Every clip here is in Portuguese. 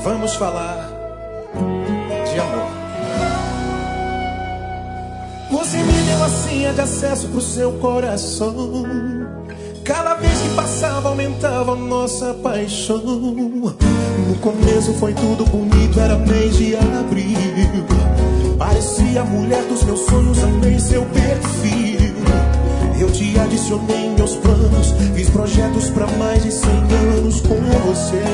Vamos falar de amor. Você me deu a senha de acesso pro seu coração. Cada vez que passava aumentava a nossa paixão. No começo foi tudo bonito, era mês de abril. Parecia a mulher dos meus sonhos, amei seu perfil. Eu te adicionei em meus planos, fiz projetos pra mais de 100 anos com você.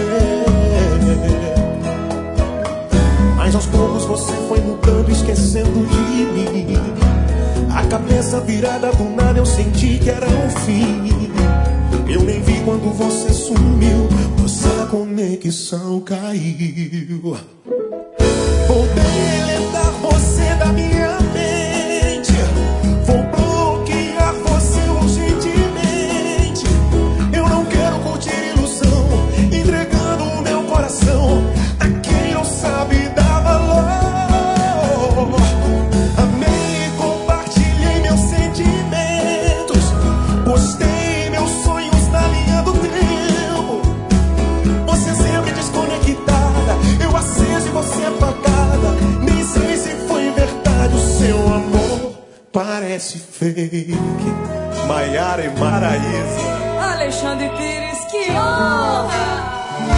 Mas aos poucos você foi mudando, esquecendo de mim. A cabeça virada do nada, eu senti que era o fim. Eu nem vi quando você sumiu, nossa conexão caiu. Vou deletar você da minha mente, vou bloquear você urgentemente. Eu não quero curtir ilusão, entregando o meu coração a quem não sabe dar valor. Amei e compartilhei meus sentimentos, postei meus sonhos na linha do tempo. Você sempre desconectada, eu acesa e você apagada. Nem sei se foi verdade o seu amor, parece fake. Maiara e Maraísa. Alexandre Pires, que honra!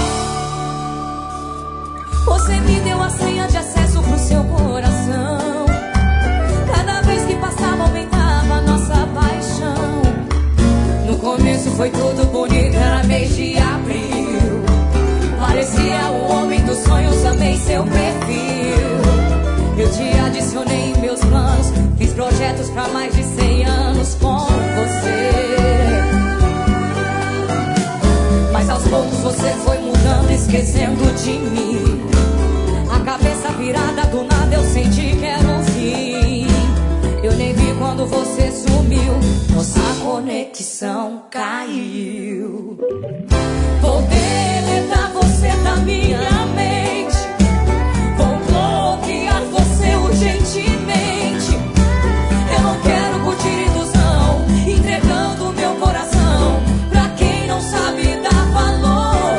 Você me deu a senha de acesso pro seu coração. Cada vez que passava aumentava a nossa paixão. No começo foi tudo bonito, era mês de abril. Parecia o homem dos sonhos, amei seu perfil. Eu te adicionei em meus planos, fiz projetos pra mais de 100 anos com você. Mas aos poucos você foi mudando, esquecendo de mim. A cabeça virada do nada, eu senti que era o fim. Eu nem vi quando você sumiu, nossa conexão caiu. Vou deletar você da minha mente, vou bloquear você urgentemente. Eu não quero curtir ilusão, entregando o meu coração pra quem não sabe dar valor.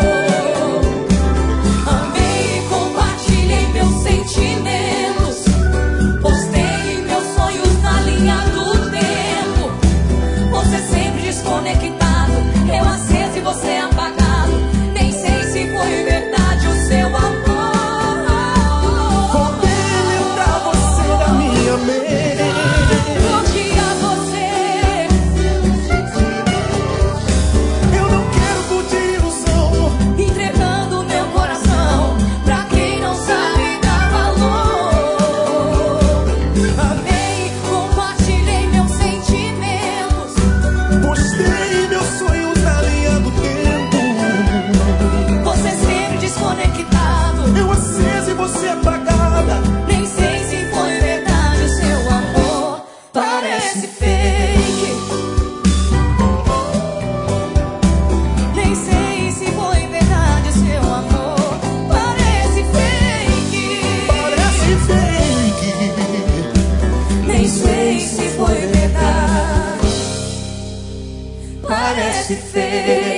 Amei e compartilhei meus sentimentos, postei meus sonhos na linha do tempo. Você sempre desconectado, eu aceso e você apagado. Nem sei se foi verdade o seu amor. Vou deletar você da minha mente, Bloquear você. eu não quero curtir ilusão, Entregando o meu coração pra quem não sabe dar valor. Amei e compartilhei meus sentimentos, postei meus sonhos na linha do tempo. você sempre desconectado. Eu aceso e você apagada. Nem sei se foi verdade o seu amor, parece fake. Nem sei se foi verdade o seu amor, parece fake. Parece fake. Nem sei se foi verdade, parece fake.